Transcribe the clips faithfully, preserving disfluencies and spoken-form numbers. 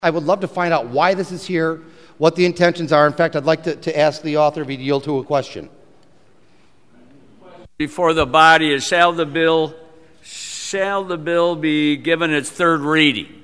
I would love to find out why this is here, what the intentions are. In fact, I'd like to, to ask the author if he'd yield to a question. Before the body is, shall the bill, shall the bill be given its third reading?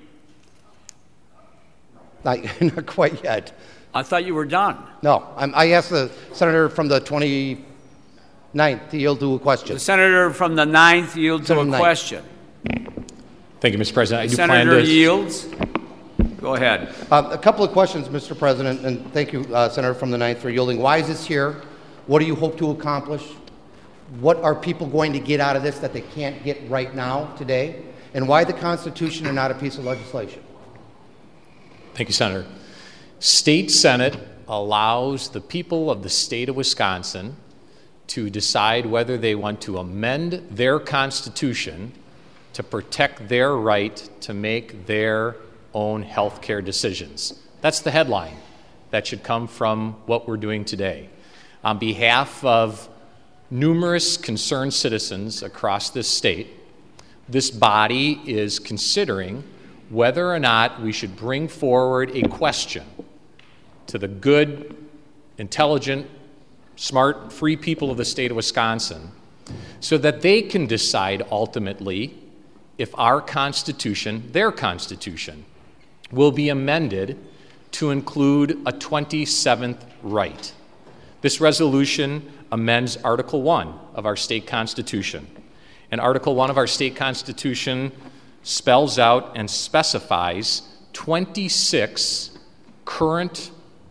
Not, not quite yet. I thought you were done. No, I'm, I asked the senator from the twenty-ninth to yield to a question. The senator from the ninth yield to a ninth. question. Thank you, Mister President. I do Senator plan to... yields. Go ahead. Uh, a couple of questions, Mister President, and thank you, uh, Senator from the ninth, for yielding. Why is this here? What do you hope to accomplish? What are people going to get out of this that they can't get right now, today? And why the Constitution and not a piece of legislation? Thank you, Senator. State Senate allows the people of the state of Wisconsin to decide whether they want to amend their Constitution to protect their right to make their own health care decisions. That's the headline that should come from what we're doing today. On behalf of numerous concerned citizens across this state, this body is considering whether or not we should bring forward a question to the good, intelligent, smart, free people of the state of Wisconsin so that they can decide ultimately if our Constitution, their Constitution, will be amended to include a twenty-seventh right. This resolution amends Article one of our state Constitution. And Article one of our state Constitution spells out and specifies twenty-six current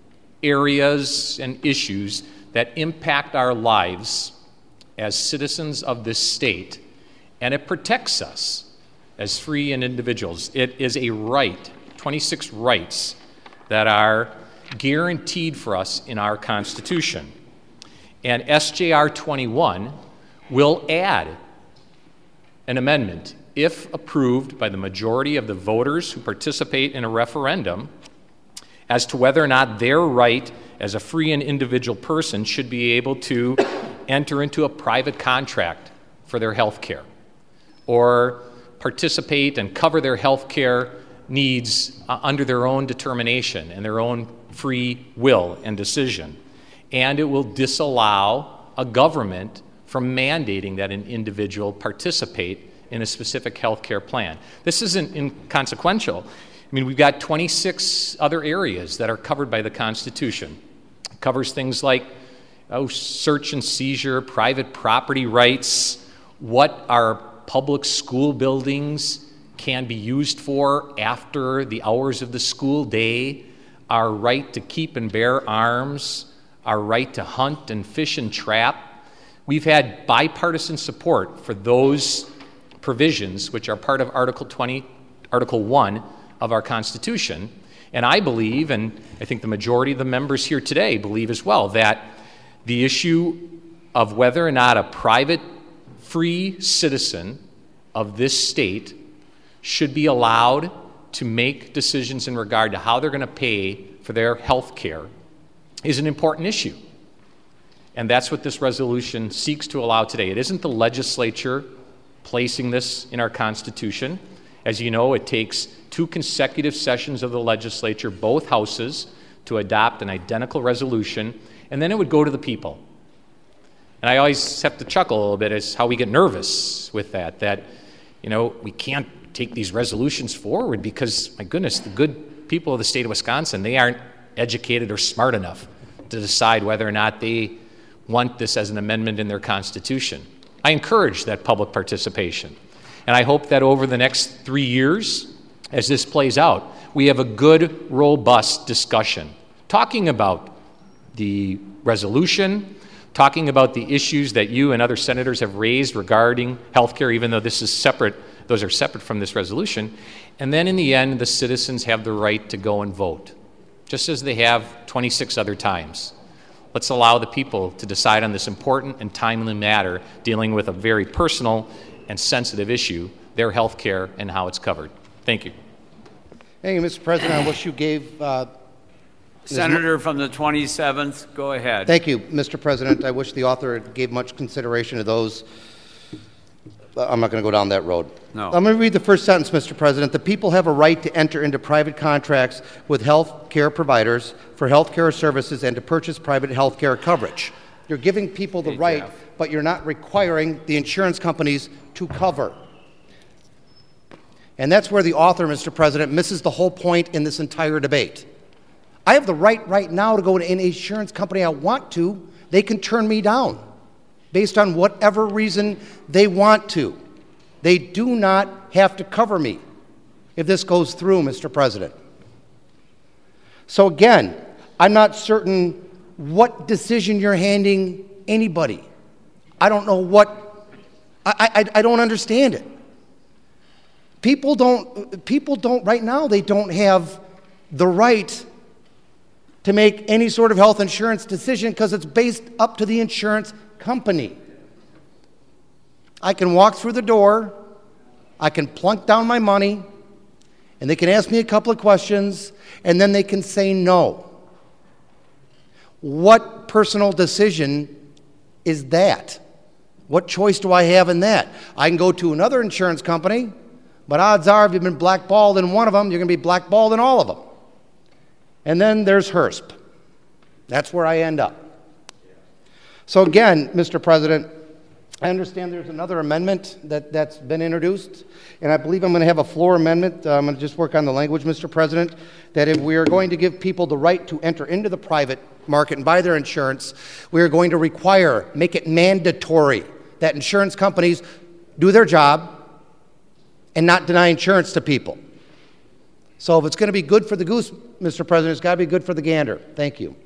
areas and issues that impact our lives as citizens of this state, and it protects us as free and individuals. It is a right, twenty-six rights that are guaranteed for us in our Constitution. And S J R twenty-one will add an amendment, if approved by the majority of the voters who participate in a referendum, as to whether or not their right as a free and individual person should be able to enter into a private contract for their health care or participate and cover their health care needs uh, under their own determination and their own free will and decision. And it will disallow a government from mandating that an individual participate in a specific health care plan. This isn't inconsequential. I mean, we've got twenty-six other areas that are covered by the Constitution. It covers things like oh, search and seizure, private property rights, what our public school buildings can be used for after the hours of the school day, our right to keep and bear arms, our right to hunt and fish and trap. We've had bipartisan support for those provisions, which are part of Article twenty, Article one of our Constitution. And I believe, and I think the majority of the members here today believe as well, that the issue of whether or not a private, free citizen of this state should be allowed to make decisions in regard to how they're going to pay for their health care is an important issue. And that's what this resolution seeks to allow today. It isn't the legislature placing this in our Constitution. As you know, it takes two consecutive sessions of the legislature, both houses, to adopt an identical resolution, and then it would go to the people. And I always have to chuckle a little bit as how we get nervous with that, that, you know, we can't take these resolutions forward because, my goodness, the good people of the state of Wisconsin, they aren't educated or smart enough to decide whether or not they want this as an amendment in their Constitution. I encourage that public participation. And I hope that over the next three years, as this plays out, we have a good, robust discussion talking about the resolution, talking about the issues that you and other senators have raised regarding health care, even though this is separate, those are separate from this resolution. And then in the end, the citizens have the right to go and vote, just as they have twenty-six other times. Let's allow the people to decide on this important and timely matter dealing with a very personal and sensitive issue, their health care and how it's covered. Thank you. Thank you, Mister President. I wish you gave... Uh, Senator from the twenty-seventh, go ahead. Thank you, Mister President. I wish the author gave much consideration to those I'm not going to go down that road. No. I'm going to read the first sentence, Mister President. The people have a right to enter into private contracts with health care providers for health care services and to purchase private health care coverage. You're giving people the Hey, right, Jeff. but you're not requiring the insurance companies to cover. And that's where the author, Mister President, misses the whole point in this entire debate. I have the right right now to go to any insurance company I want to. They can turn me down based on whatever reason they want to. They do not have to cover me if this goes through, Mister President. So again, I'm not certain what decision you're handing anybody. I don't know what, I, I, I don't understand it. People don't, people don't, right now, they don't have the right to make any sort of health insurance decision because it's based up to the insurance company. I can walk through the door, I can plunk down my money, and they can ask me a couple of questions, and then they can say no. What personal decision is that? What choice do I have in that? I can go to another insurance company, but odds are if you've been blackballed in one of them, you're going to be blackballed in all of them. And then there's H R S P. That's where I end up. So again, Mister President, I understand there's another amendment that, that's been introduced, and I believe I'm going to have a floor amendment. Uh, I'm going to just work on the language, Mister President, that if we are going to give people the right to enter into the private market and buy their insurance, we are going to require, make it mandatory that insurance companies do their job and not deny insurance to people. So if it's going to be good for the goose, Mister President, it's got to be good for the gander. Thank you.